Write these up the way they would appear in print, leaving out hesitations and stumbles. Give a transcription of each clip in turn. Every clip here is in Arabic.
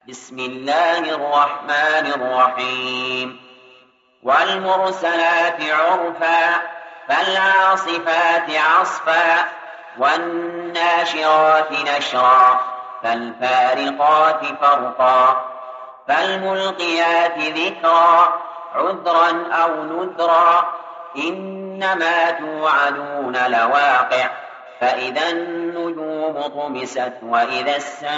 بسم الله الرحمن الرحيم والمرسلات عرفا فالعاصفات عصفا والناشرات نشرا فالفارقات فرقا فالملقيات ذكرا عذرا أو نذرا إنما توعدون لواقع فإذا النجوم طمست وإذا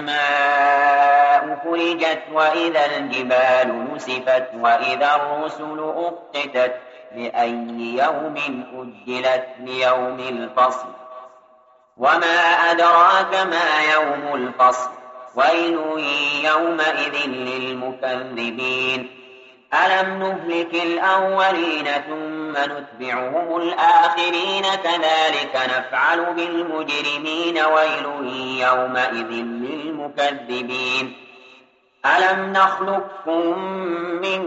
السماء فرجت وإذا الجبال نسفت وإذا الرسل أقتت لأي يوم أجلت ليوم الفصل وما أدراك ما يوم الفصل ويل يومئذ للمكذبين ألم نهلك الأولين ثم نتبعهم الآخرين كذلك نفعل بالمجرمين ويل يومئذ للمكذبين ألم نخلقكم من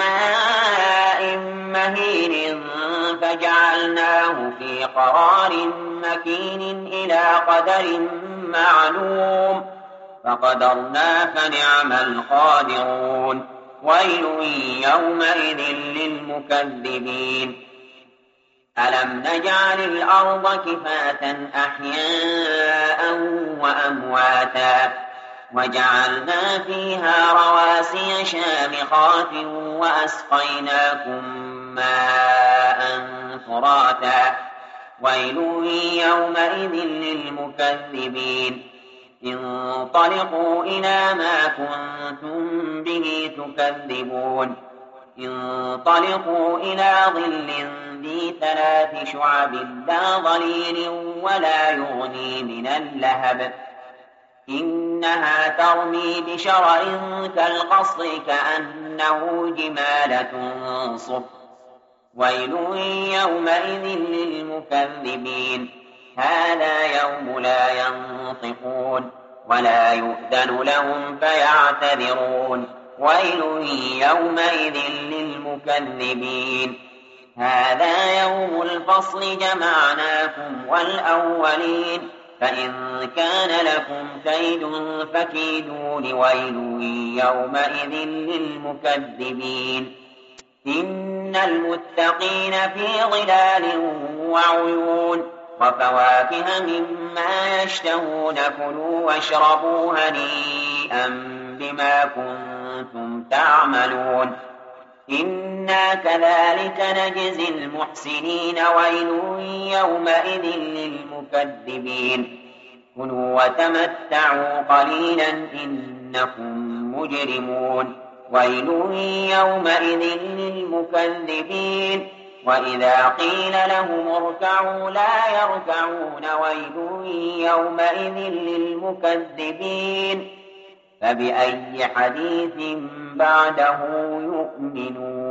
ماء مهين فجعلناه في قرار مكين إلى قدر معلوم فقدرنا فنعم القادرون ويل يومئذ للمكذبين ألم نجعل الأرض كفاة أحياء وأمواتا وجعلنا فيها رواسي شامخات وأسقيناكم ماء فراتا ويل يومئذ للمكذبين انطلقوا إلى ما كنتم به تكذبون انطلقوا إلى ظل ذي 3 شعب لا ظليل ولا يغني من اللهب إنها ترمي بشرر كالقصر كأنه جمالة صفر ويل يومئذ للمكذبين هذا يوم لا ينطقون ولا يؤذن لهم فيعتذرون ويل يومئذ للمكذبين هذا يوم الفصل جمعناكم والأولين فإن كان لكم كيد فكيدون ويل يومئذ للمكذبين إن المتقين في ظلال وعيون وفواكه مما يشتهون كلوا واشربوا هنيئا بما كنتم تعملون إنا كذلك نجزي المحسنين ويل يومئذ للمكذبين كلوا وتمتعوا قليلا إنكم مجرمون ويل يومئذ للمكذبين وإذا قيل لهم اركعوا لا يركعون ويل يومئذ للمكذبين فبأي حديث بعده يؤمنون